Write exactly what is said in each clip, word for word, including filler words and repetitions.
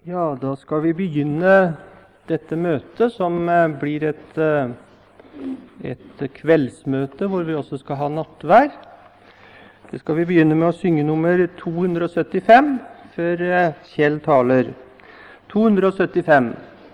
Ja, da skal vi begynne dette møtet, som eh, blir et, eh, et kveldsmøte, hvor vi også skal ha nattvær. Det skal vi begynne med å synge nummer to hundre syttifem, før eh, Kjell taler. to hundre syttifem.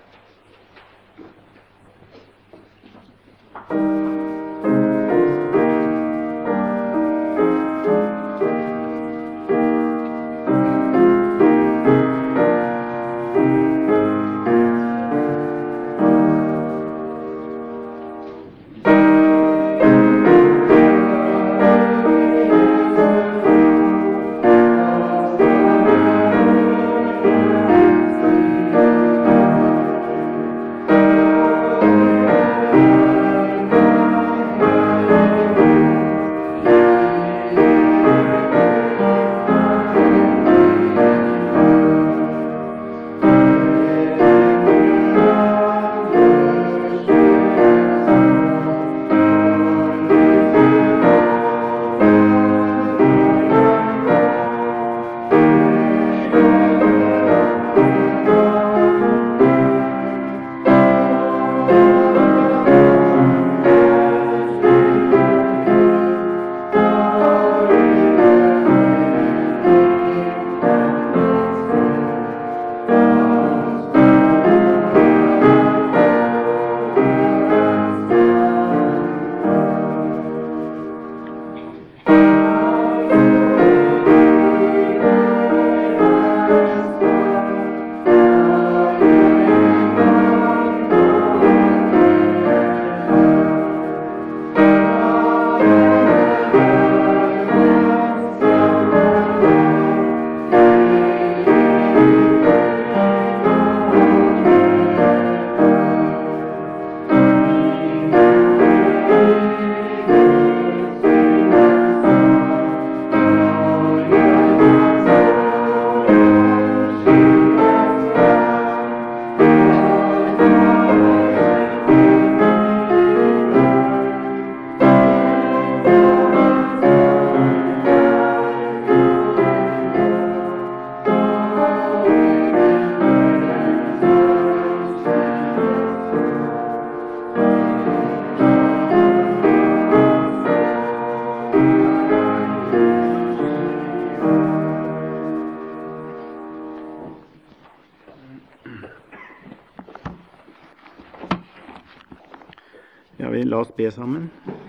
La oss be sammen.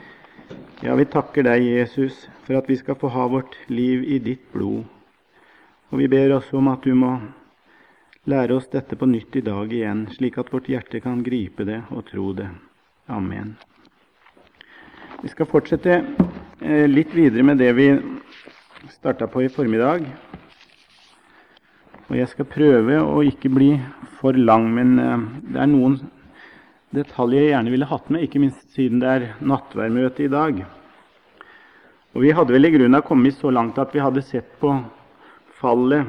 Ja, vi takker deg, Jesus, for at vi skal få ha vårt liv i ditt blod. Og vi ber også om at du må lære oss dette på nytt i dag igjen, slik at vårt hjerte kan gripe det og tro det. Amen. Vi skal fortsette litt videre med det vi startet på i formiddag. Og jeg skal prøve å ikke bli for lang, men det er noen detaljer jeg gjerne ville hatt med, ikke minst siden det er nattværmøte i dag. Og vi hadde vel i grunnen kommet så langt at vi hadde sett på fallet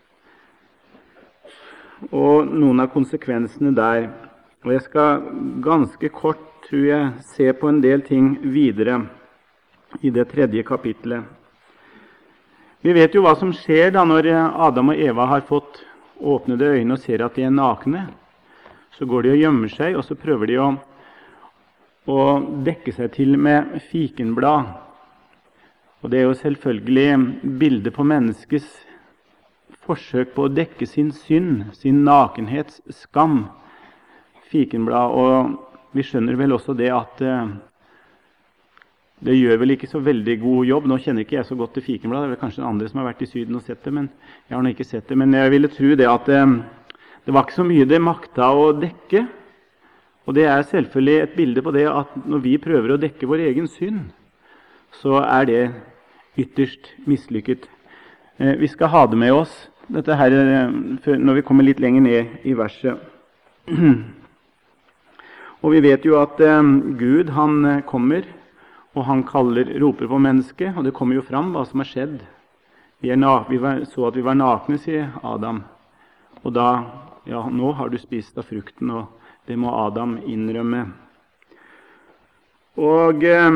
og noen av konsekvensene der. Og jeg skal ganske kort, tror jeg, se på en del ting videre i det tredje kapitlet. Vi vet jo hva som skjer da når Adam og Eva har fått åpnede øyne og ser at de er nakne. Så går de og gjemmer seg, og så prøver de å, å dekke seg til med fikenblad. Og det er jo selvfølgelig bildet på menneskets forsøk på å dekke sin synd, sin nakenhets skam, fikenblad. Og vi skjønner vel også det at eh, det gjør vel ikke så veldig god jobb. Nå kjenner ikke jeg så godt til fikenblad, det er vel kanskje andre som har vært i Syden og sett det, men jeg har nå ikke sett det. Men jeg ville tro det at eh, det var ikke så mye det makta å dekke, og det er selvfølgelig et bilde på det at når vi prøver å dekke vår egen synd, så er det ytterst mislykket. Eh, vi skal ha det med oss, dette her, når vi kommer litt lenger ned i verset. Og vi vet jo at eh, Gud, han kommer, og han kaller, roper på mennesket, og det kommer jo fram hva som har skjedd. Vi, er vi var, så at vi var nakne, sier Adam, og da ja, nå har du spist av frukten, og det må Adam innrømme. Og eh,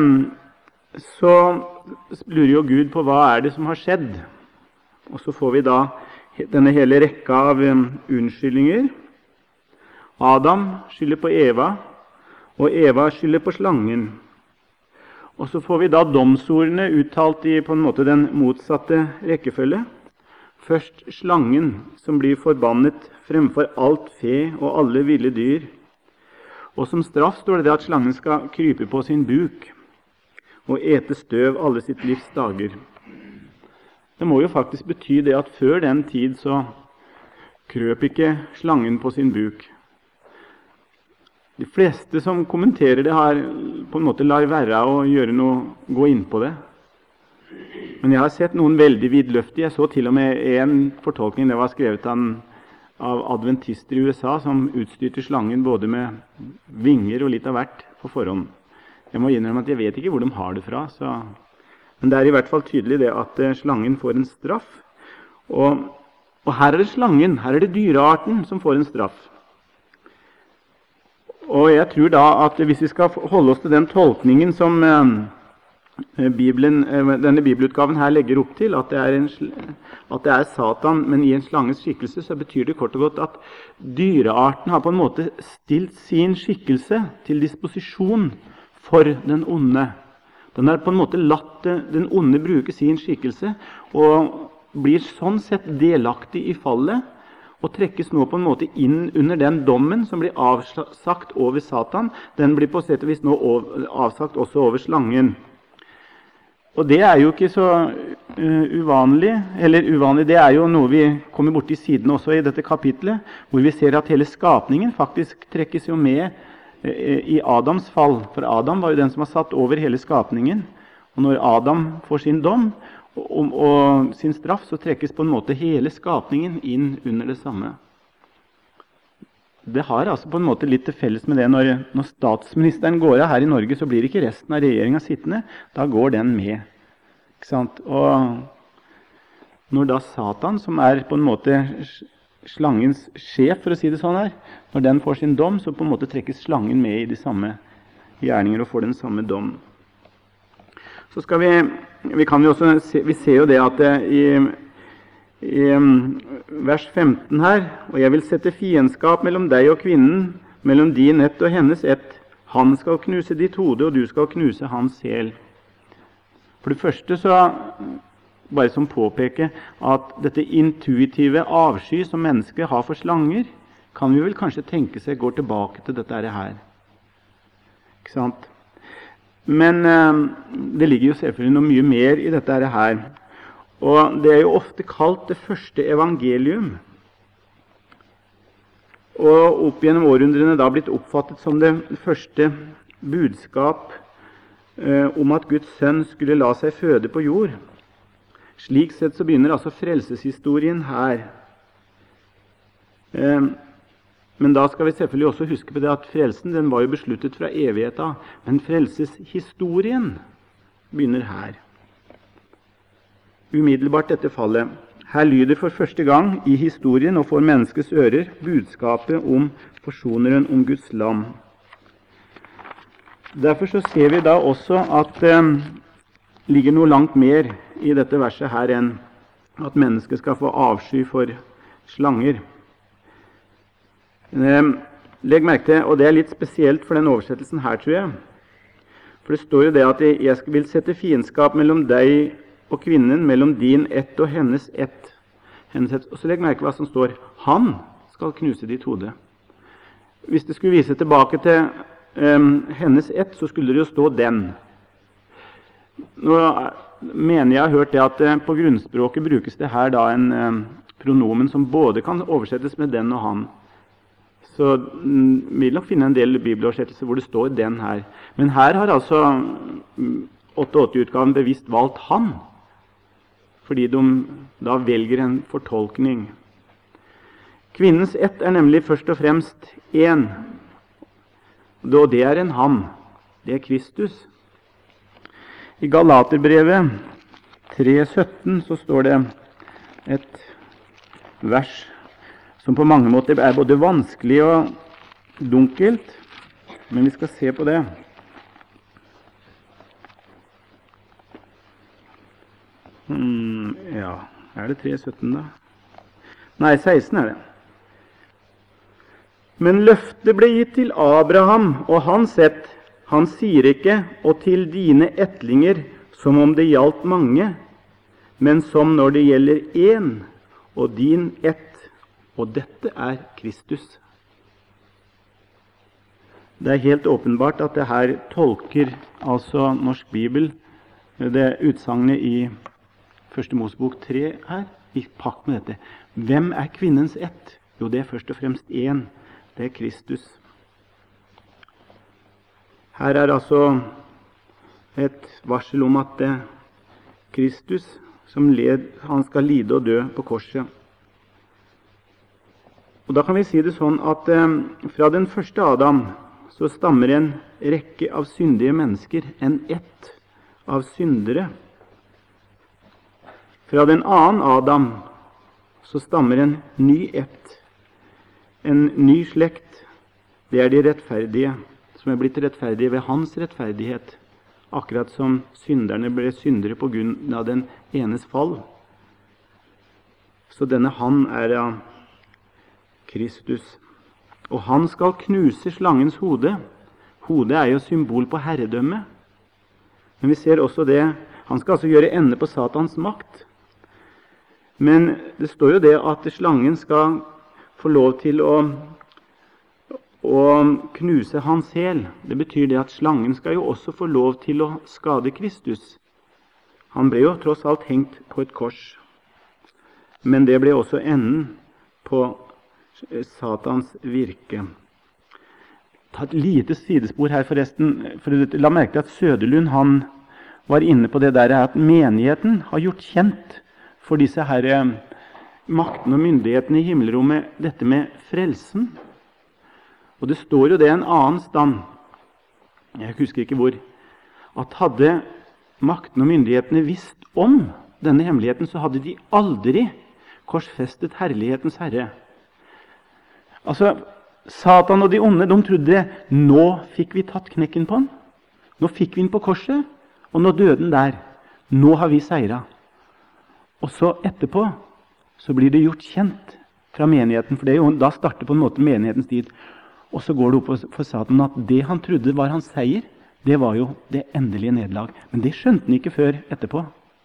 så lurer jo Gud på hva er det som har skjedd. Og så får vi da denne hele rekka av um, unnskyldninger. Adam skylder på Eva, og Eva skylder på slangen. Og så får vi da domsordene uttalt i på en måte den motsatte rekkefølge. Først slangen, som blir forbannet fremfor alt fe og alle ville dyr. Og som straff står det at slangen skal krype på sin buk og ete støv alle sitt livs dager. Det må jo faktisk bety det at før den tid så krøp ikke slangen på sin buk. De fleste som kommenterer det, har på en måte lar være å gjøre noe, gå inn på det. Men jeg har sett noen veldig vidløftige. Jeg så til og med en fortolkning, det var skrevet av, av adventister i U S A, som utstyrte slangen både med vinger og litt av hvert på forhånd. Jeg må innrømme at jeg vet ikke hvor de har det fra, så... men det er i hvert fall tydelig det at eh, slangen får en straff. Og, og her er det slangen, her er det dyrearten som får en straff. Og jeg tror da at hvis vi skal holde oss til den tolkningen som eh, Bibelen, eh, denne bibelutgaven her legger opp til, at det, er en, at det er Satan, men i en slanges skikkelse, så betyr det kort og godt at dyrearten har på en måte stilt sin skikkelse til disposisjon for den onde. Den har på en måte latt den onde bruke sin skikkelse, og blir sånn sett delaktig i fallet, og trekkes nå på en måte inn under den dommen som blir avsagt over Satan. Den blir på sett og vis nå avsagt også over slangen. Og det er jo ikke så uh, uvanlig, eller uvanlig, det er jo noe vi kommer bort i siden også i dette kapitlet, hvor vi ser at hele skapningen faktisk trekkes jo med uh, i Adams fall. For Adam var jo den som var satt over hele skapningen. Og når Adam får sin dom, Og, og sin straff, så trekkes på en måte hele skapningen inn under det samme. Det har altså på en måte litt til felles med det når, når statsministeren går av her i Norge, så blir ikke resten av regjeringen sittende. Da går den med. Ikke sant? Og når da Satan, som er på en måte slangens sjef, for å si det sånn her, når den får sin dom, så på en måte trekkes slangen med i de samme gjerninger og får den samme dom. Så skal vi, vi kan jo også se, vi ser jo det at det i, i vers femten her, og jeg vil sette fiendskap mellom deg og kvinnen, mellom din ett og hennes ett. Han skal knuse ditt hode, og du skal knuse hans hæl. For det første så, bare som påpeker, at dette intuitive avsky som mennesket har for slanger, kan vi vel kanskje tenke seg går tilbake til dette her. Ikke sant? Men eh, det ligger jo selvfølgelig noe mye mer i dette her. Og det er jo ofte kalt det første evangelium. Og opp gjennom århundrene da blitt oppfattet som det første budskap eh, om at Guds sønn skulle la seg føde på jord. Slik sett så begynner altså frelseshistorien her. Eh, Men da skal vi selvfølgelig også huske på det at frelsen den var jo besluttet fra evigheten, men frelseshistorien begynner her. Umiddelbart dette fallet. Her lyder for første gang i historien og for menneskets ører budskapet om forsoneren, om Guds lam. Derfor så ser vi da også at det eh, ligger noe langt mer i dette verset her enn at mennesket skal få avsky for slanger. Legg merke til, og det er litt spesielt for den oversettelsen her, tror jeg. For det står jo det at jeg vil sette fiendskap mellom deg og kvinnen, mellom din ett og hennes ett. Hennes ett. Og så legg merke hva som står. Han skal knuse ditt hode. Hvis det skulle vise tilbake til um, hennes ett, så skulle det jo stå den. Nå mener jeg har hørt det at uh, på grunnspråket brukes det her da en um, pronomen som både kan oversettes med den og han. Så vi vil nok finne en del bibeloversettelser hvor det står den her. Men her har altså åttiåtte-utgaven bevisst valgt han, fordi de da velger en fortolkning. Kvinnens ett er nemlig først og fremst én, og det er en han. Det er Kristus. I Galaterbrevet tre sytten så står det et vers som på mange måter er både vanskelig og dunkelt, men vi skal se på det. Hmm, ja, er det tre sytten da? Nei, seksten er det. Men løftet ble gitt til Abraham og hans ett. Han sier ikke, og til dine ettlinger, som om det gjaldt mange, men som når det gjelder én, og din ett. Og dette er Kristus. Det er helt åpenbart at det her tolker altså Norsk Bibel, det utsagnet i Første Mosebok tre her, i pakt med dette. Hvem er kvinnens ett? Jo, det er først og fremst én. Det er Kristus. Her er altså et varsel om at det er Kristus som led, han skal lide og dø på korset. Og da kan vi si det sånn at eh, fra den første Adam så stammer en rekke av syndige mennesker, en ett av syndere. Fra den annen Adam så stammer en ny ett, en ny slekt. Det er de rettferdige, som er blitt rettferdige ved hans rettferdighet, akkurat som synderne ble syndere på grunn av den enes fall. Så denne han er av Kristus. Og han skal knuse slangens hode. Hodet er jo symbol på herredømme. Men vi ser også det, han skal altså gjøre ende på Satans makt. Men det står jo det at slangen skal få lov til å, å knuse hans hæl. Det betyr det at slangen skal jo også få lov til å skade Kristus. Han ble jo tross alt hengt på et kors. Men det ble også enden på Satans virke. Ta et lite sidespor her forresten. For la merke til at Søderlund han var inne på det der at menigheten har gjort kjent for disse her makten og myndighetene i himmelrommet dette med frelsen. Og det står jo det en annen stand, jeg husker ikke hvor, at hadde makten og myndighetene visst om denne hemmeligheten, så hadde de aldri korsfestet herlighetens Herre. Altså, Satan og de onde, de trodde nå fikk vi tatt knekken på han. Nå fikk vi den på korset, og nå døde den der. Nå har vi seiret. Og så etterpå så blir det gjort kjent fra menigheten, for det er jo, da starter på en måte menighetens tid. Og så går det opp for Satan at det han trodde var hans seier, det var jo det endelige nederlag. Men det skjønte han ikke før etterpå.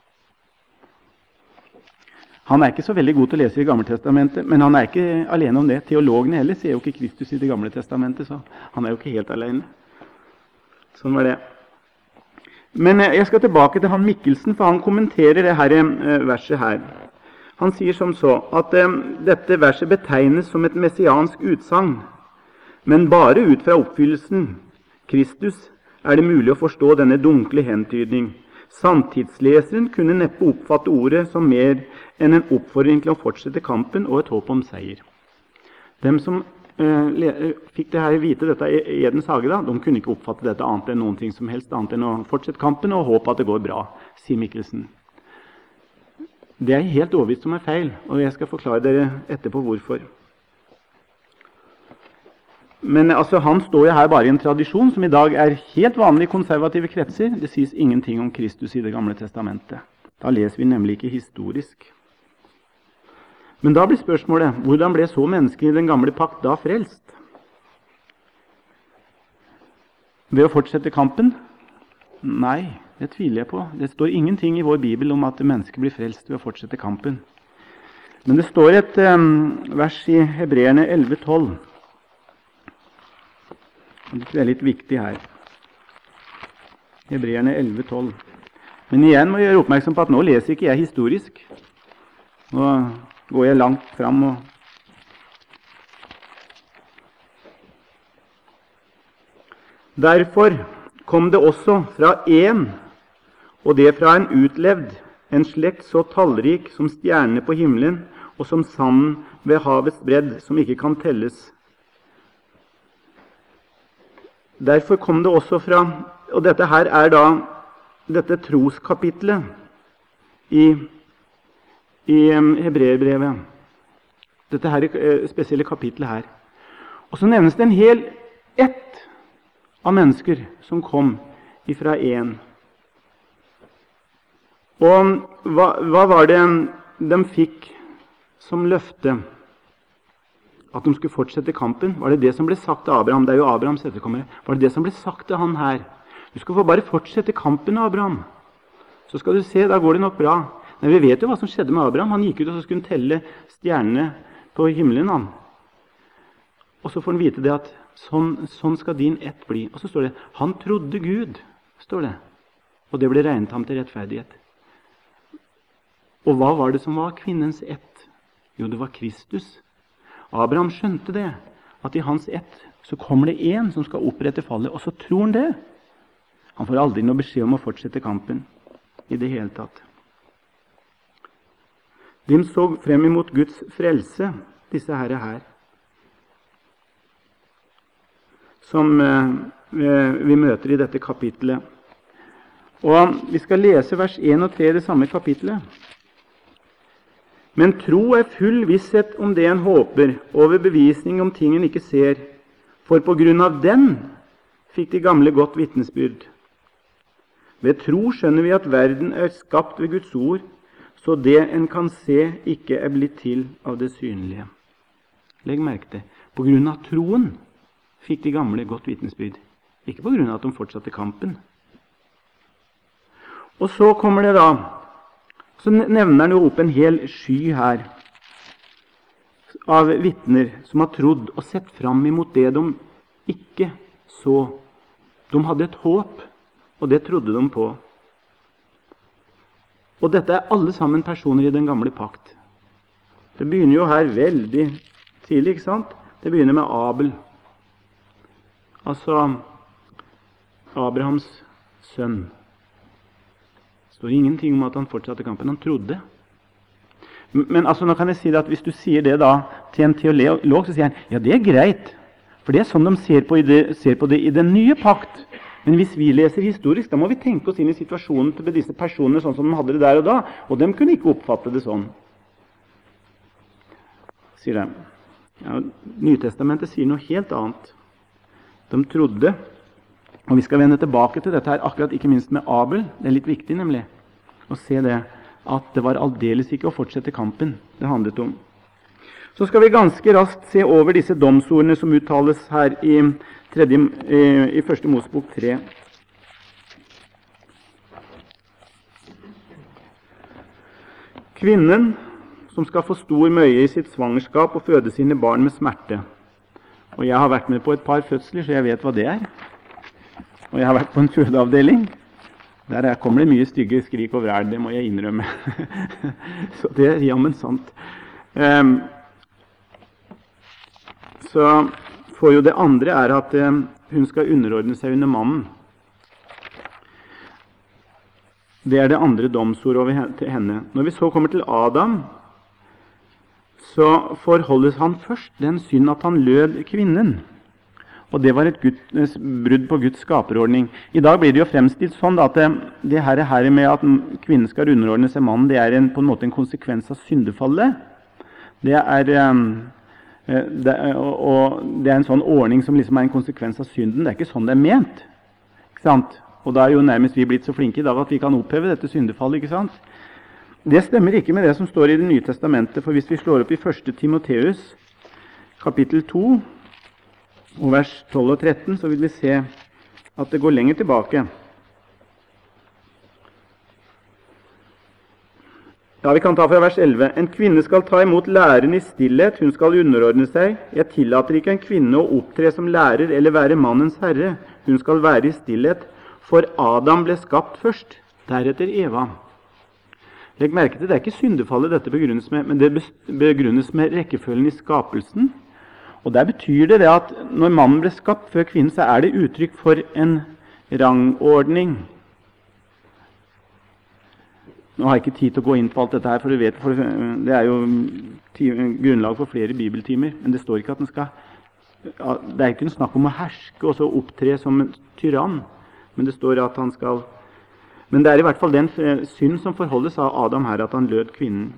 Han er ikke så veldig god til å lese i Gammeltestamentet, men han er ikke alene om det. Teologene heller ser jo ikke Kristus i det Gamle Testamentet, så han er jo ikke helt alene. Sånn var det. Men jeg skal tilbake til han Mikkelsen, for han kommenterer det her verset her. Han sier som så, at eh, dette verset betegnes som et messiansk utsagn, men bare ut fra oppfyllelsen, Kristus, er det mulig å forstå denne dunkle hentydning. Samtidsleseren kunne neppe oppfatte ordet som mer enn en oppfordring til å fortsette kampen og et håp om seier. Dem som eh, fikk det her vite dette i Edens hage, da, de kunne ikke oppfatte dette annet enn noen ting som helst annet enn å fortsette kampen og håpe at det går bra, sier Mikkelsen. Det er helt overbevist som er feil, og jeg skal forklare dere etterpå hvorfor. Men altså, han står jo her bare i en tradisjon som i dag er helt vanlig i konservative kretser. Det sies ingenting om Kristus i det gamle testamentet. Da leser vi nemlig ikke historisk. Men da blir spørsmålet, hvordan ble så menneskene i den gamle pakt da frelst? Ved å fortsette kampen? Nei, det tviler jeg på. Det står ingenting i vår Bibel om at mennesker blir frelst ved å fortsette kampen. Men det står et um, vers i Hebreerne elleve tolv. Det er litt viktig her. Hebreerne elleve tolv. Men igjen må jeg gjøre oppmerksom på at nå leser ikke jeg historisk. Nå går jeg langt fram og Derfor kom det også fra en, og det fra en utlevd, en slekt så tallrik som stjernene på himmelen, og som sanden ved havets bredd, som ikke kan telles. Derfor kom det også fra, og dette her er da dette troskapitlet i, i Hebreerbrevet. Dette her er spesielle kapitlet her. Og så nevnes det en hel ett av mennesker som kom ifra en. Og hva, hva var det de fikk som løfte at de skulle fortsette kampen? Var det det som ble sagt til Abraham? Det er jo Abrahams etterkommere. Var det det som ble sagt til han her? Du skal få bare fortsette kampen, Abraham. Så skal du se, da går det nok bra. Men vi vet jo hva som skjedde med Abraham. Han gikk ut og så skulle han telle stjernene på himmelen. Han. Og så får han vite det at sånn, sånn skal din ett bli. Og så står det, han trodde Gud, står det. Og det ble regnet ham til rettferdighet. Og hva var det som var kvinnens ett? Jo, det var Kristus. Abraham skjønte det, at i hans ett så kommer det en som skal opprette fallet, og så tror han det. Han får aldri noe beskjed om å fortsette kampen i det hele tatt. De så frem imot Guds frelse, disse herre her, som eh, vi møter i dette kapitlet. Og vi skal lese vers en og tre i det samme kapitlet. Men tro er full visshet om det en håper, over bevisning om ting en ikke ser. For på grunn av den fikk de gamle godt vitnesbyrd. Ved tro skjønner vi at verden er skapt ved Guds ord, så det en kan se ikke er blitt til av det synlige. Legg merke til, på grunn av troen fikk de gamle godt vitnesbyrd. Ikke på grunn av at de fortsatte kampen. Og så kommer det da, så nevner han jo opp en hel sky her av vitner som har trodd og sett fram imot det de ikke så. De hadde et håp, og det trodde de på. Og dette er alle sammen personer i den gamle pakt. Det begynner jo her veldig tidlig, ikke sant? Det begynner med Abel. Altså Abrahams sønn. Det står ingenting om at han fortsatte kampen. Han trodde. Men altså, nå kan jeg si det at hvis du sier det da til en teolog, så sier han, ja, det er greit. For det er sånn de ser på, det, ser på det i den nye pakt. Men hvis vi leser historisk, da må vi tenke oss inn i situasjonen til disse personene sånn som de hadde det der og da, og de kunne ikke oppfatte det sånn. Sier de. Ja, Nytestamentet sier noe helt annet. De trodde, og vi skal vende tilbake til dette her, akkurat ikke minst med Abel. Det er litt viktig nemlig, å se det, at det var aldeles ikke å fortsette kampen det handlet om. Så skal vi ganske raskt se over disse domsordene som uttales her i, tredje, i første Mosebok tre. Kvinnen som skal få stor møye i sitt svangerskap og føde sine barn med smerte. Og jeg har vært med på et par fødsler, så jeg vet hva det er. Og jeg har vært på en fødeavdeling. Der kommer det mye stygge skrik og vræl, det må jeg innrømme. Så det er jammen sant. Um, så får jo det andre er at um, hun skal underordne seg under mannen. Det er det andre domsord over til henne. Når vi så kommer til Adam, så forholdes han først den synd at han lød kvinnen. Og det var et Guds, brudd på Guds skaperordning. I dag blir det jo fremstilt sånn da, at det, det her, her med at kvinnen skal underordne seg mannen, det er en, på en måte en konsekvens av syndefallet. Det er, det, og, og det er en sånn ordning som liksom er en konsekvens av synden. Det er ikke sånn det er ment. Ikke sant? Og da er jo nærmest vi blitt så flinke i dag at vi kan oppheve dette syndefallet. Ikke sant? Det stemmer ikke med det som står i Det nye testamentet, for hvis vi slår opp i første Timoteus, kapittel to, og vers tolv og tretten, så vil vi se at det går lenger tilbake. Ja, vi kan ta fra vers elleve. En kvinne skal ta imot læren i stillhet, hun skal underordne seg. Jeg tillater ikke en kvinne å opptre som lærer eller være mannens herre. Hun skal være i stillhet, for Adam ble skapt først, deretter Eva. Legg merke til, det er ikke syndefallet dette begrunnes med, men det begrunnes med rekkefølgen i skapelsen. Og der betyr det, det at når mannen ble skapt før kvinnen, så er det uttrykk for en rangordning. Nå har jeg ikke tid til å gå inn på alt dette her, for du vet, for det er jo grunnlag for flere bibeltimer. Men det står ikke at den skal, det er ikke en snakk om å herske og så opptre som en tyrann, men det står at han skal, men det er i hvert fall den synd som forholdes av Adam her, at han lød kvinnen.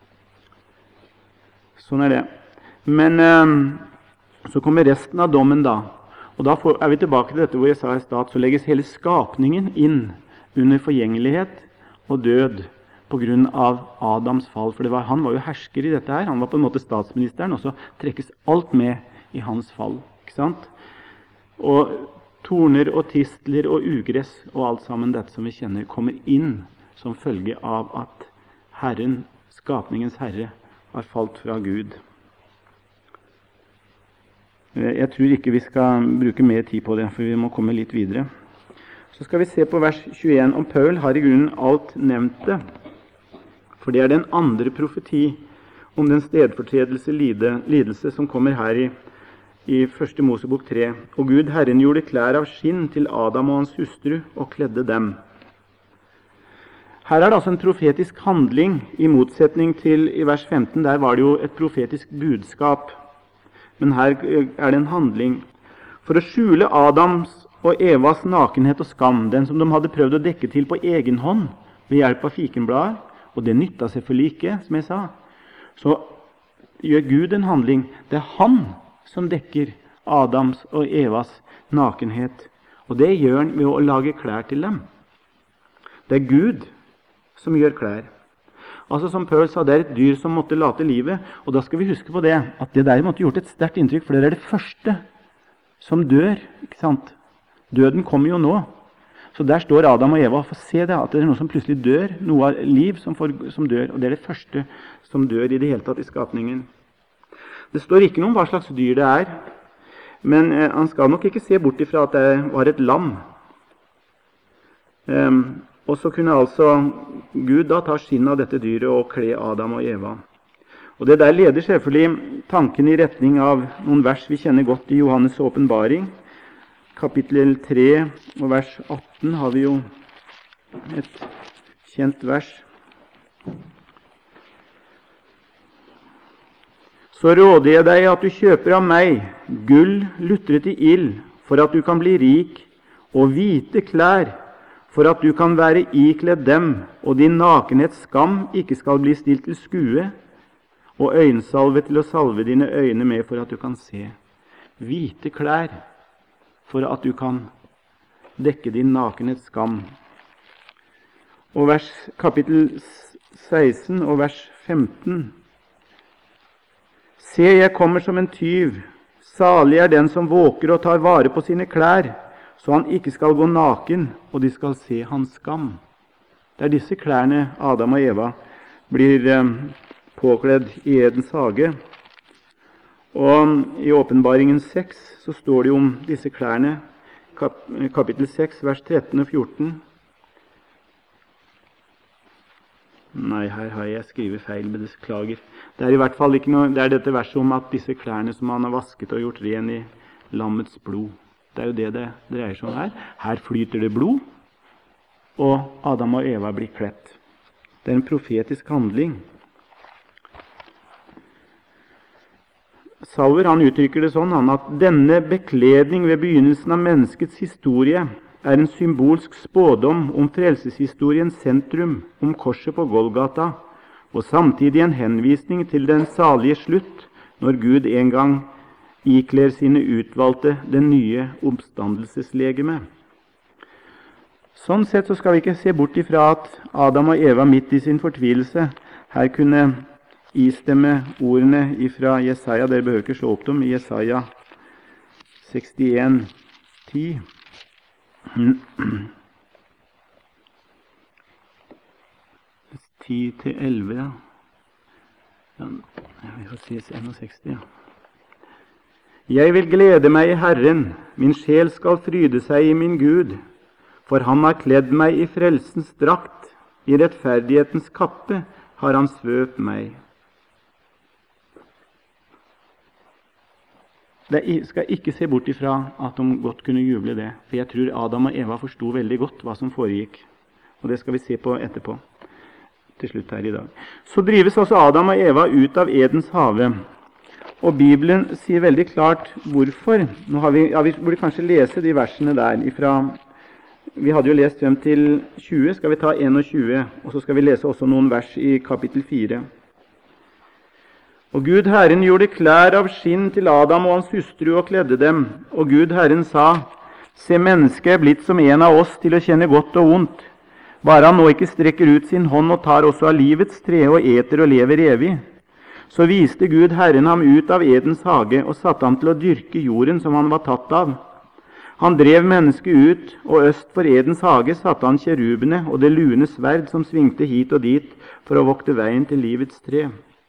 Sånn er det. Men eh, så kommer resten av dommen da, og da får, er vi tilbake til dette hvor jeg sa i stad, så legges hele skapningen inn under forgjengelighet og død på grunn av Adams fall. For det var, han var jo hersker i dette her. Han var på en måte statsministeren, og så trekkes alt med i hans fall. Ikke sant? Og torner og tistler og ugress og alt sammen dette som vi kjenner, kommer inn som følge av at Herren, skapningens Herre, har falt fra Gud. Jeg tror ikke vi skal bruke mer tid på det, for vi må komme litt videre. Så skal vi se på vers tjueen. Om Paul har i grunnen alt nevnt det, for det er den andre profeti om den stedfortredelse lide, lidelse som kommer her i, i første Mosebok tre. Og Gud, Herren, gjorde klær av skinn til Adam og hans hustru og kledde dem. Her er det altså en profetisk handling, i motsetning til i vers femten. Der var det jo et profetisk budskap. Men her er det en handling. For å skjule Adams og Evas nakenhet og skam, den som de hadde prøvd å dekke til på egen hånd ved hjelp av fikenblader, og det nytta selvfølgelig ikke, som jeg sa, så gjør Gud en handling. Det er han som dekker Adams og Evas nakenhet, og det gjør han ved å lage klær til dem. Det er Gud som gjør klær. Altså som Paul sa, det er et dyr som måtte late livet, og da skal vi huske på det, at det der måtte gjort et sterkt inntrykk, for det er det første som dør, ikke sant? Døden kommer jo nå. Så der står Adam og Eva, for se det, at det er noe som plutselig dør, noe av liv som, får, som dør, og det er det første som dør i det hele tatt i skapningen. Det står ikke noe om hva slags dyr det er, men eh, han skal nok ikke se bort ifra at det var et lam. Um, Og så kunne altså Gud da ta skinn av dette dyret og kle Adam og Eva. Og det der leder selvfølgelig tanken i retning av noen vers vi kjenner godt i Johannes' åpenbaring. Kapittel tre og vers atten har vi jo et kjent vers. Så råder jeg deg at du kjøper av meg gull lutret i ild, for at du kan bli rik, og hvite klær, for at du kan være ikledd dem, og din nakenhets skam ikke skal bli stilt til skue, og øynsalve til å salve dine øyne med for at du kan se. Hvite klær, for at du kan dekke din nakenhets skam. Og vers, kapittel seksten og vers femten. Se, jeg kommer som en tyv. Salig er den som våker og tar vare på sine klær, så han ikke skal gå naken, og de skal se hans skam. Det er disse klærne Adam og Eva blir eh, påkledd i Edens hage. Og i åpenbaringen seks så står det om disse klærne, kap, kapittel seks, vers tretten og fjorten. Nei, her har jeg skrivet feil, men det beklager. Det er i hvert fall ikke noe, det er dette verset om at disse klærne som han har vasket og gjort ren i lammets blod. Det er jo det det dreier seg om her. Her flyter det blod, og Adam og Eva blir kledt. Det er en profetisk handling. Sauer han uttrykker det sånn han, at denne bekledning ved begynnelsen av menneskets historie er en symbolsk spådom om frelseshistoriens sentrum, om korset på Golgata, og samtidig en henvisning til den salige slutt, når Gud en gang ikler sine utvalgte den nye oppstandelseslegeme. Sånn sett så skal vi ikke se bort ifra at Adam og Eva midt i sin fortvilelse her kunne istemme ordene ifra Jesaja. Dere behøver ikke slå opp dem i Jesaja sekstien ti. ti til elleve, ja. Ja, vi får si seksten, ja. Jeg vil glede meg i Herren, min sjel skal fryde seg i min Gud, for han har kledd meg i frelsens drakt, i rettferdighetens kappe har han svøpt meg. Jeg skal ikke se bort ifra at de godt kunne juble det, for jeg tror Adam og Eva forstod veldig godt hva som foregikk, og det skal vi se på etterpå, til slutt her i dag. Så drives også Adam og Eva ut av Edens hage. Og Bibelen sier veldig klart hvorfor. Nå har vi, ja, vi burde kanskje lese de versene der. Ifra, vi hadde jo lest frem til tjue, skal vi ta tjueen, og så skal vi lese også noen vers i kapittel fire. Og Gud Herren gjorde klær av skinn til Adam og hans hustru og kledde dem. Og Gud Herren sa, se, mennesket er blitt som en av oss til å kjenne godt og ondt. Bare han nå ikke strekker ut sin hånd og tar også av livets tre og eter og lever evig. Så viste Gud Herren ham ut av Edens hage og satte ham til å dyrke jorden som han var tatt av. Han drev mennesket ut, og øst for Edens hage satte han kjerubene og det lune sverd som svingte hit og dit for å vokte veien til livets tre.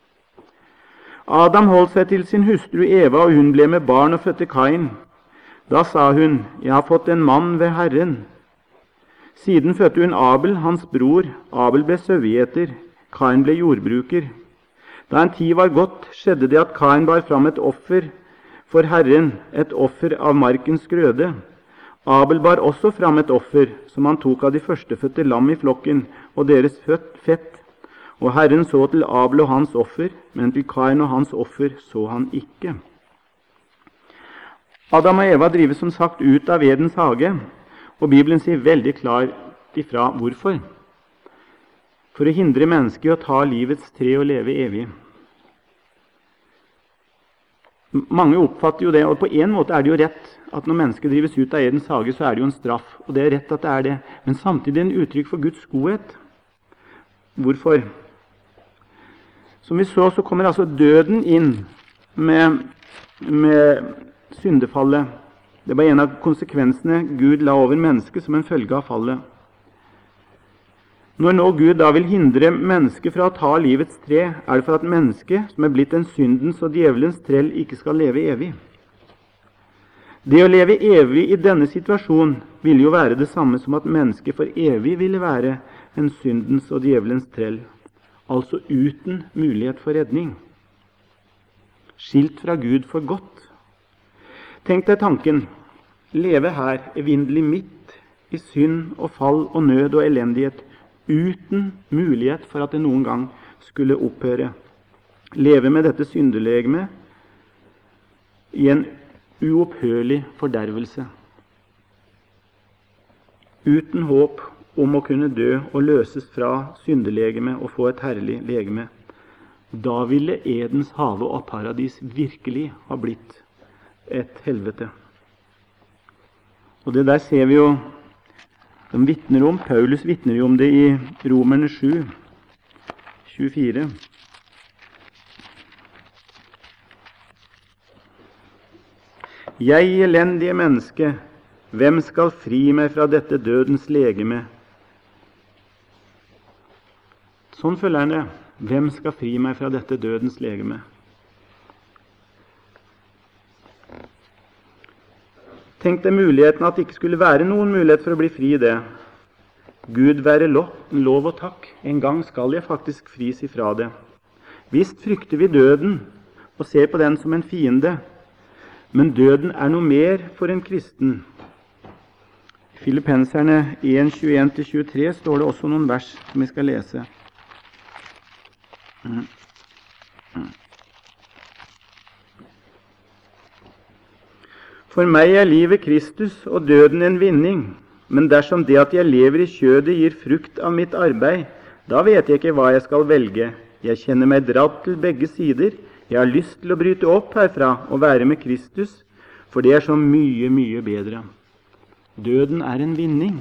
Adam holdt seg til sin hustru Eva, og hun ble med barn og fødte Kain. Da sa hun, jeg har fått en mann ved Herren. Siden fødte hun Abel, hans bror. Abel ble sauegjeter, Kain ble jordbruker. Da en tid var gått, skjedde det at Kain bar fram et offer for Herren, et offer av markens grøde. Abel bar også fram et offer, som han tok av de førstefødte lam i flokken, og deres fett. Og Herren så til Abel og hans offer, men til Kain og hans offer så han ikke. Adam og Eva drives som sagt ut av Edens hage, og Bibelen sier veldig klart ifra hvorfor. For å hindre mennesket i å ta livets tre og leve evig. Mange oppfatter jo det, og på en måte er det jo rett at når mennesket drives ut av Edens hage, så er det jo en straff, og det er rett at det er det, men samtidig en uttrykk for Guds godhet. Hvorfor? Som vi så, så kommer altså døden inn med, med syndefallet. Det var en av konsekvensene Gud la over mennesket som en følge av fallet. Når nå Gud da vil hindre mennesket fra å ta livets tre, er det for at mennesket, som er blitt en syndens og djevelens trell, ikke skal leve evig. Det å leve evig i denne situasjonen ville jo være det samme som at mennesket for evig ville være en syndens og djevelens trell, altså uten mulighet for redning. Skilt fra Gud for godt. Tenk deg tanken, leve her evinnelig midt i synd og fall og nød og elendighet, uten mulighet for at det noen gang skulle opphøre. Leve med dette syndelegeme i en uopphørlig fordervelse. Uten håp om å kunne dø og løses fra syndelegeme og få et herlig legeme. Da ville Edens hage og paradis virkelig ha blitt et helvete. Og det der ser vi jo. De vittner om, Paulus vittner jo om det i Romerne sju, tjuefire. Jeg, elendige menneske, hvem skal fri meg fra dette dødens legeme? Sånn følger han det. Hvem skal fri meg fra dette dødens legeme? Tenk deg muligheten at det ikke skulle være noen mulighet for å bli fri i det. Gud være lov, lov og takk. En gang skal jeg faktisk fris ifra det. Visst frykter vi døden og ser på den som en fiende, men døden er noe mer for en kristen. I Filippenserne en, tjueen til tjuetre står det også noen vers som vi skal lese. Mm. Mm. For meg er livet Kristus og døden en vinning, men dersom det at jeg lever i kjødet gir frukt av mitt arbeid, da vet jeg ikke hva jeg skal velge. Jeg kjenner meg dratt til begge sider. Jeg har lyst til å bryte opp herfra og være med Kristus, for det er så mye, mye bedre. Døden er en vinning.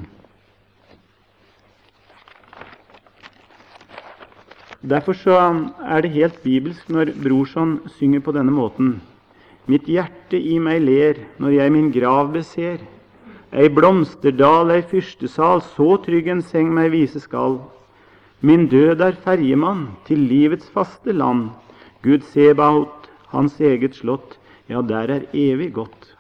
Derfor så er det helt bibelsk når Brorson synger på denne måten. Mitt hjerte i meg ler når jeg min grav beser. Ei blomsterdal, ei fyrstesal, så trygg en seng meg vise skal. Min død er ferjemann til livets faste land. Gud Sebaot, hans eget slott, ja, der er evig godt.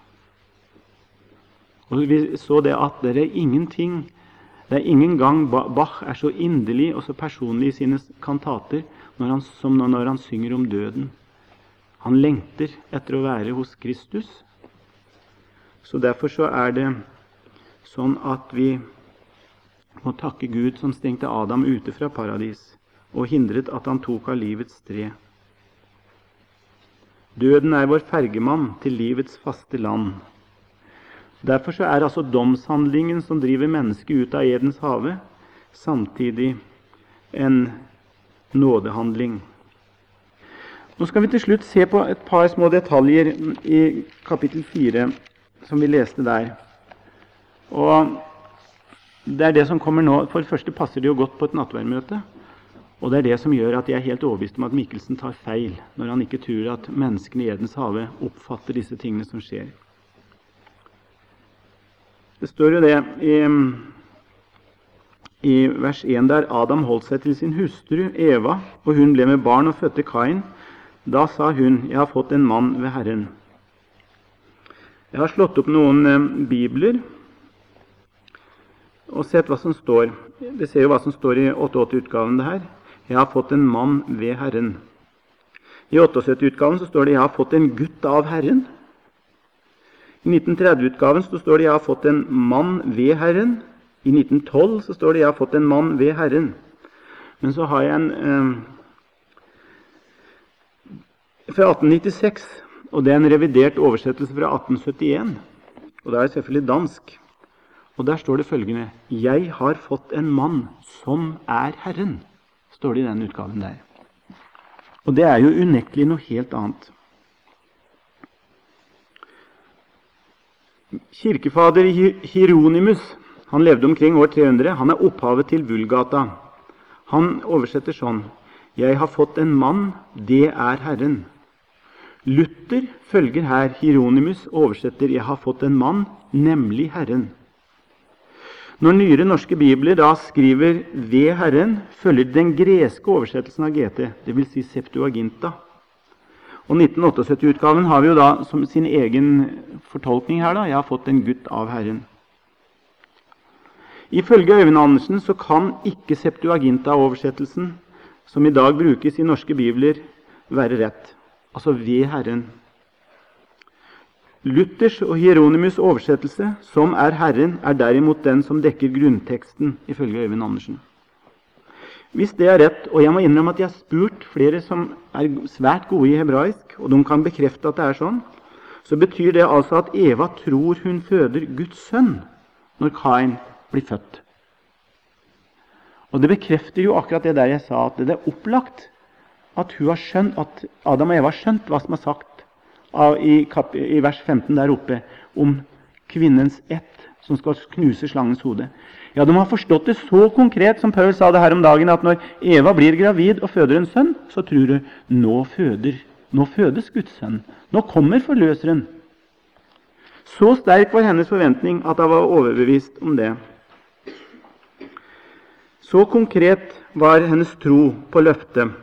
Og vi så det at det er ingenting, det er ingen gang Bach er så inderlig og så personlig i sine kantater når han, som når han synger om døden. Han lengter etter å være hos Kristus. Så derfor så er det sånn at vi må takke Gud som stengte Adam ute fra paradis og hindret at han tok av livets tre. Døden er vår fergemann til livets faste land. Derfor så er altså domshandlingen som driver mennesket ut av Edens hage, samtidig en nådehandling. Nå skal vi til slutt se på et par små detaljer i kapittel fire, som vi leste der. Og det er det som kommer nå. For det første passer det jo godt på et nattverdmøte, og det er det som gjør at jeg er helt overbevist om at Mikkelsen tar feil når han ikke tror at menneskene i Edens hage oppfatter disse tingene som skjer. Det står jo det i, i vers en der Adam holdt seg til sin hustru Eva, og hun ble med barn og fødte Kain. Da sa hun, jeg har fått en mann ved Herren. Jeg har slått opp noen eh, bibler og sett hva som står. Det ser jo hva som står i åttiåtte-utgaven det her. Jeg har fått en mann ved Herren. I syttiåtte-utgaven så står det jeg har fått en gutt av Herren. I nitten tretti-utgaven så står det jeg har fått en mann ved Herren. I nitten tolv så står det jeg har fått en mann ved Herren. Men så har jeg en eh, fra atten nittiseks, og det er en revidert oversettelse fra atten syttien, og det er selvfølgelig dansk. Og der står det følgende, jeg har fått en mann som er Herren, står det i den utgaven der. Og det er jo unektelig noe helt annet. Kirkefader Hieronymus, han levde omkring år tre hundre, han er opphavet til Vulgata. Han oversetter sånn, jeg har fått en mann, det er Herren. Luther følger her Hieronymus oversetter jeg har fått en mann, nemlig Herren. Når nyere norske bibler da skriver ved Herren, følger den greske oversettelsen av G T, det vil si Septuaginta. Og nitten syttiåtte-utgaven har vi jo da som sin egen fortolkning her da, jeg har fått en gutt av Herren. Ifølge Øyvind Andersen så kan ikke Septuaginta-oversettelsen, som i dag brukes i norske bibler, være rett. Altså ved Herren. Luthers og Hieronymus oversettelse, som er Herren, er derimot den som dekker grunnteksten, ifølge Øyvind Andersen. Hvis det er rett, og jeg må innrømme at jeg har spurt flere som er svært gode i hebraisk, og de kan bekrefte at det er sånn, så betyr det altså at Eva tror hun føder Guds sønn når Kain blir født. Og det bekrefter jo akkurat det der jeg sa, at det er opplagt at, hun har skjønt, at Adam og Eva har skjønt hva som er sagt av, i, kap, i vers femten der oppe om kvinnens ett som skal knuse slangens hode. Ja, de har forstått det så konkret som Paul sa det her om dagen, at når Eva blir gravid og føder en sønn, så tror du, nå, føder, nå fødes Guds sønn. Nå kommer forløseren. Så sterk var hennes forventning at hun var overbevist om det. Så konkret var hennes tro på løftet.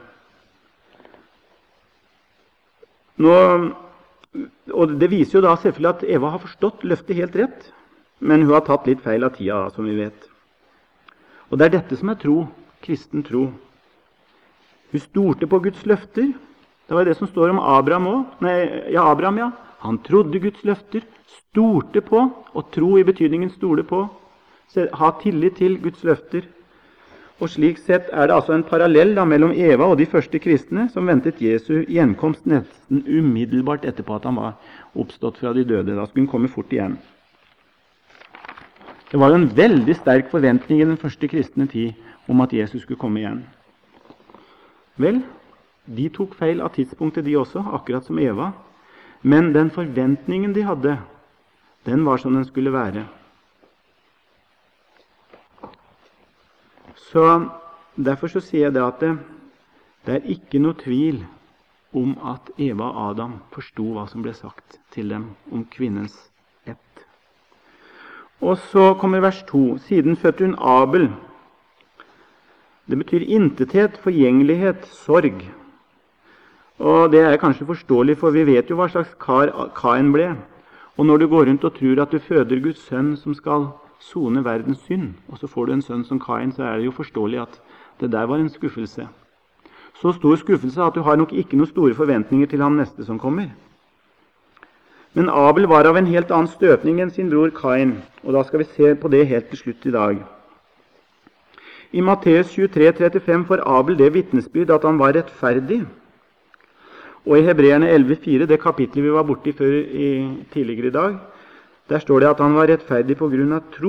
Nå, og det viser jo da selvfølgelig at Eva har forstått løftet helt rett, men hun har tatt litt feil av tida, som vi vet. Og det er dette som er tro, kristen tro. Hun stolte på Guds løfter. Det var det som står om Abraham også. Nei, ja, Abraham, ja. Han trodde Guds løfter, stolte på, og tro i betydningen stole på, ha tillit til Guds løfter. Og slik sett er det altså en parallell da, mellom Eva og de første kristne som ventet Jesu gjenkomst nesten umiddelbart etterpå at han var oppstått fra de døde. Da skulle han komme fort igjen. Det var jo en veldig sterk forventning i den første kristne tid om at Jesus skulle komme igjen. Vel, de tok feil av tidspunktet de også, akkurat som Eva. Men den forventningen de hadde, den var som den skulle være. Så derfor så sier jeg det at det, det er ikke noe tvil om at Eva og Adam forstod hva som ble sagt til dem om kvinnens ett. Og så kommer vers to. Siden fødte hun Abel. Det betyr intethet, forgjengelighet, sorg. Og det er kanskje forståelig, for vi vet jo hva slags kar Kain ble. Og når du går rundt og tror at du føder Guds sønn som skal sone verdens synd, og så får du en sønn som Kain, så er det jo forståelig at det der var en skuffelse. Så stor skuffelse at du har nok ikke noen store forventninger til han neste som kommer. Men Abel var av en helt annen støpning enn sin bror Kain, og da skal vi se på det helt til slutt i dag. I Matteus tjuetre trettifem får Abel det vitnesbyrd at han var rettferdig. Og i Hebreerne elleve fire, det kapitlet vi var borte i før i, tidligere i dag, der står det at han var rettferdig på grunn av tro.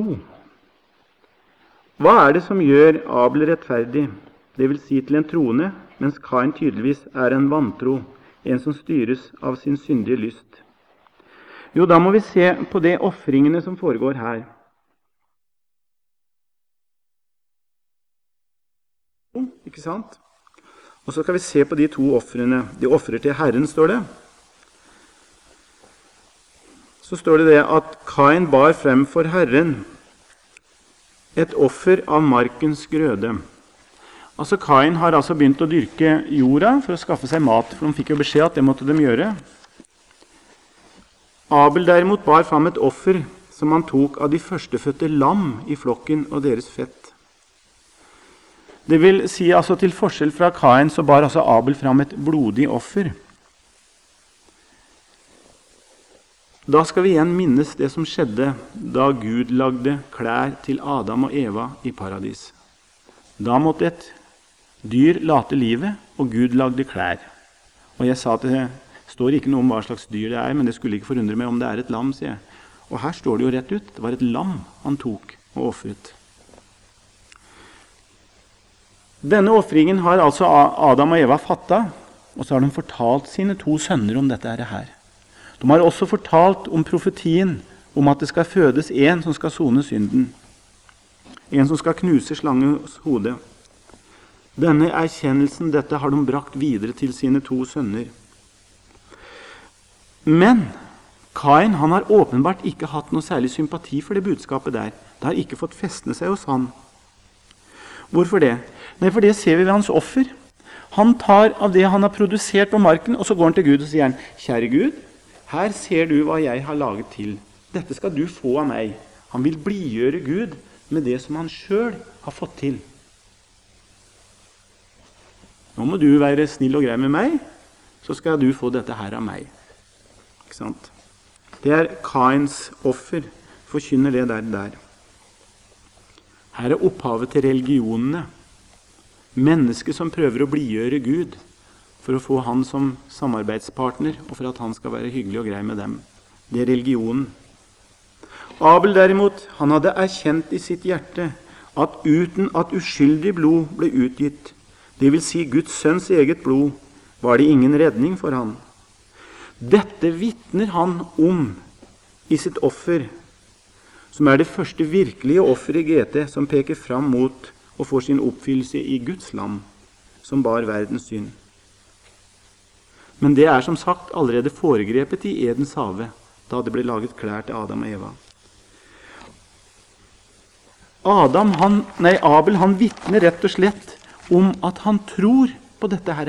Hva er det som gjør Abel rettferdig? Det vil si til en troende, mens Kain tydeligvis er en vantro, en som styres av sin syndige lyst. Jo, da må vi se på de offringene som foregår her. Ikke sant? Og så skal vi se på de to offrene. De offrer til Herren, står det. Så står det det at Kain bar frem for Herren et offer av markens grøde. Altså Kain har altså begynt å dyrke jorda for å skaffe seg mat, for de fikk jo beskjed at det måtte de gjøre. Abel derimot bar frem et offer som han tok av de førstefødte lam i flokken og deres fett. Det vil si, altså til forskjell fra Kain, så bar altså Abel frem et blodig offer. Da skal vi igjen minnes det som skjedde da Gud lagde klær til Adam og Eva i paradis. Da måtte et dyr late livet, og Gud lagde klær. Og jeg sa at det står ikke noe om hva slags dyr det er, men det skulle ikke forundre meg om det er et lam, sier jeg. Og her står det jo rett ut. Det var et lam han tok og offret. Denne offringen har altså Adam og Eva fattet, og så har de fortalt sine to sønner om dette her. De har også fortalt om profetien, om at det skal fødes en som skal sone synden. En som skal knuse slangens hode. Denne erkjennelsen, dette har de brakt videre til sine to sønner. Men Kain, han har åpenbart ikke hatt noe særlig sympati for det budskapet der. Det har ikke fått festne seg hos han. Hvorfor det? Nei, for det ser vi ved hans offer. Han tar av det han har produsert på marken, og så går han til Gud og sier han, kjære Gud, her ser du hva jeg har laget til. Dette skal du få av meg. Han vil blidgjøre Gud med det som han selv har fått til. Nå må du være snill og grei med meg, så skal du få dette her av meg. Ikke sant? Det er Kains offer, forkynner det der, der. Her er opphavet til religionene. Mennesker som prøver å blidgjøre Gud for å få han som samarbeidspartner, og for at han skal være hyggelig og grei med dem. Det er religionen. Abel derimot, han hadde erkjent i sitt hjerte at uten at uskyldig blod ble utgitt, det vil si Guds sønns eget blod, var det ingen redning for han. Dette vitner han om i sitt offer, som er det første virkelige offer i G T, som peker fram mot og får sin oppfyllelse i Guds lam, som bar verdens synd. Men det er som sagt allerede foregrepet i Edens hage, da det ble laget klær til Adam og Eva. Adam, han, nei, Abel han vitner rett og slett om at han tror på dette her.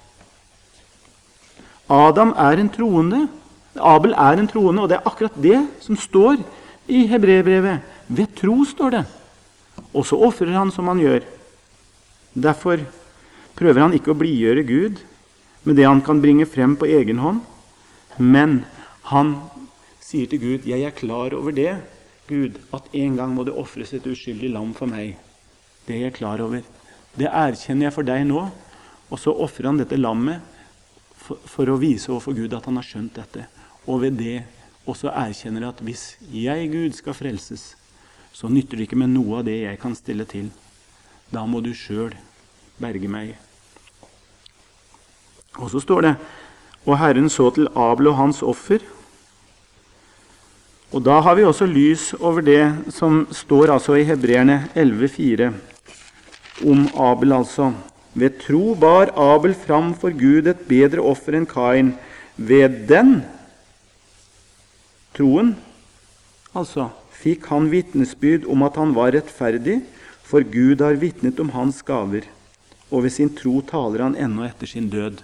Adam er en troende, Abel er en troende, og det er akkurat det som står i Hebreerbrevet. Ved tro står det. Og så offrer han som han gjør. Derfor prøver han ikke å blidgjøre Gud med det han kan bringe frem på egen hånd, men han sier til Gud, jeg er klar over det, Gud, at en gang må det offres et uskyldig lam for meg. Det er jeg klar over. Det erkjenner jeg for deg nå, og så offrer han dette lammet for, for å vise overfor Gud at han har skjønt dette. Og ved det også erkjenner at hvis jeg, Gud, skal frelses, så nytter det ikke med noe av det jeg kan stille til. Da må du selv berge meg. Og så står det, og Herren så til Abel og hans offer. Og da har vi også lys over det som står altså i Hebreerne elleve fire, om Abel altså. Ved tro bar Abel fram for Gud et bedre offer enn Kain. Ved den troen, altså, fikk han vitnesbyrd om at han var rettferdig, for Gud har vitnet om hans gaver, og ved sin tro taler han ennå etter sin død.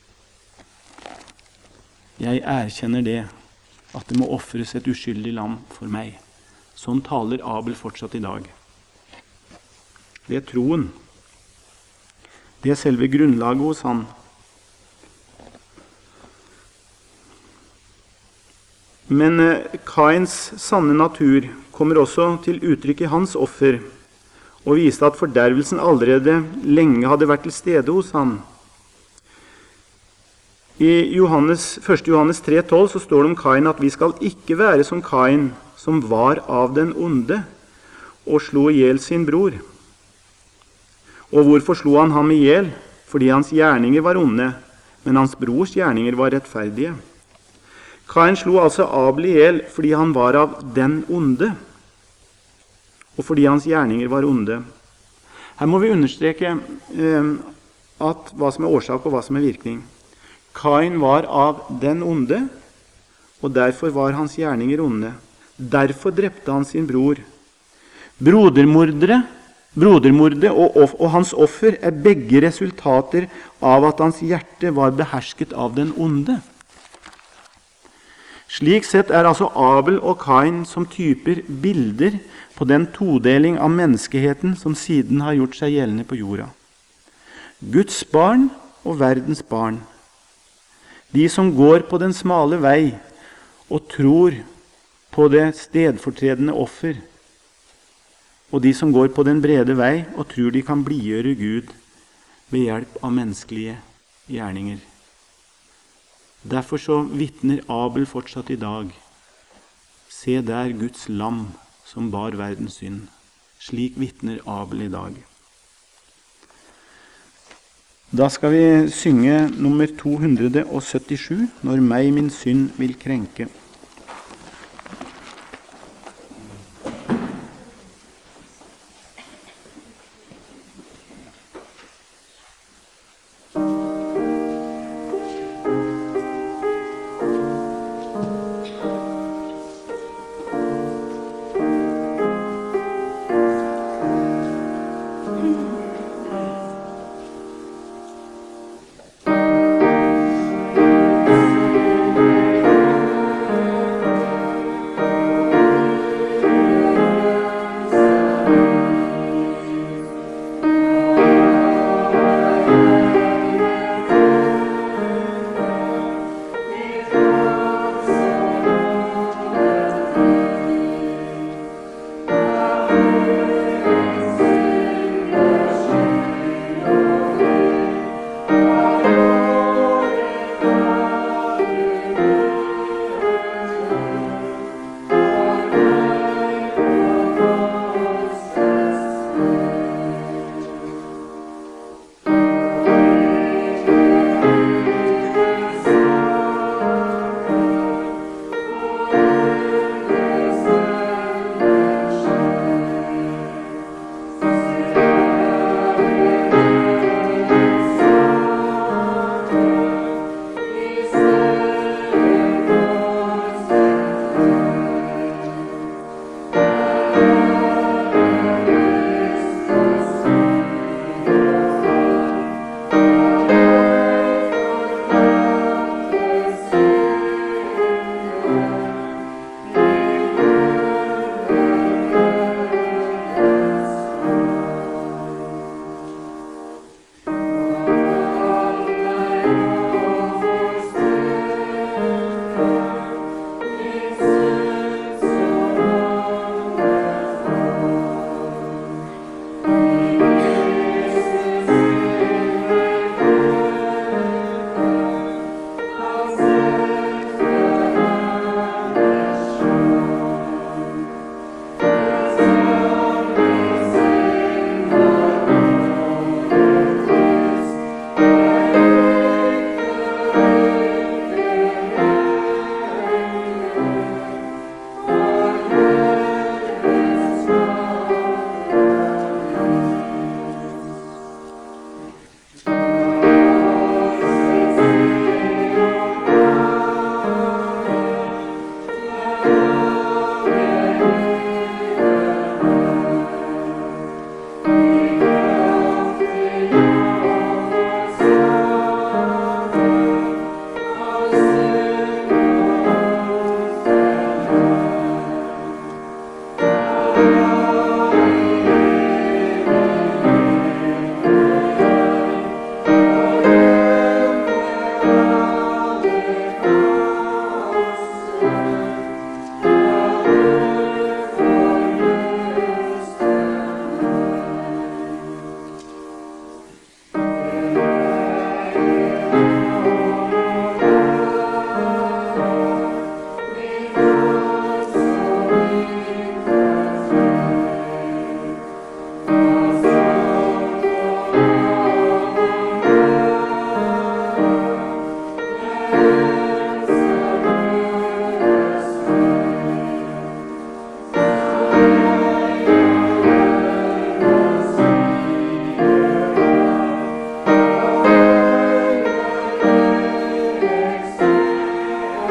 Jeg erkjenner det, at det må offres et uskyldig lam for meg. Sånn taler Abel fortsatt i dag. Det er troen. Det er selve grunnlaget hos han. Men Kains sanne natur kommer også til uttrykk i hans offer, og viste at fordervelsen allerede lenge hadde vært til stede hos han. I Johannes, første Johannes tre tolv så står det om Kain at vi skal ikke være som Kain, som var av den onde, og slo ihjel sin bror. Og hvorfor slo han ham ihjel? Fordi hans gjerninger var onde, men hans brors gjerninger var rettferdige. Kain slo altså Abel ihjel fordi han var av den onde, og fordi hans gjerninger var onde. Her må vi understreke eh, at hva som er årsak og hva som er virkning. Kain var av den onde, og derfor var hans gjerninger onde. Derfor drepte han sin bror. Brodermordere, brodermordet og, og hans offer er begge resultater av at hans hjerte var behersket av den onde. Slik sett er altså Abel og Kain som typer bilder på den todeling av menneskeheten som siden har gjort seg gjeldende på jorda. Guds barn og verdens barn. De som går på den smale vei og tror på det stedfortredende offer, og de som går på den brede vei og tror de kan blidgjøre Gud ved hjelp av menneskelige gjerninger. Derfor så vitner Abel fortsatt i dag. Se der Guds lam som bar verdens synd. Slik vitner Abel i dag. Da skal vi synge nummer to hundre syttisju, Når meg min synd vil krenke.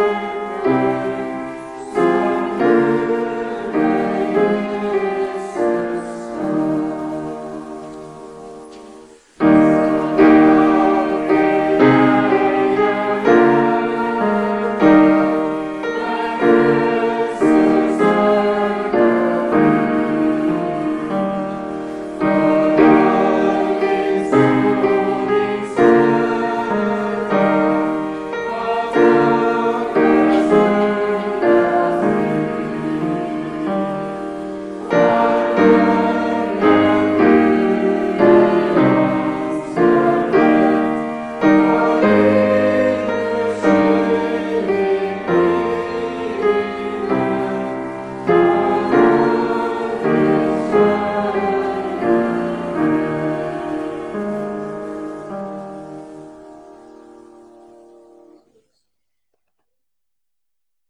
Amen.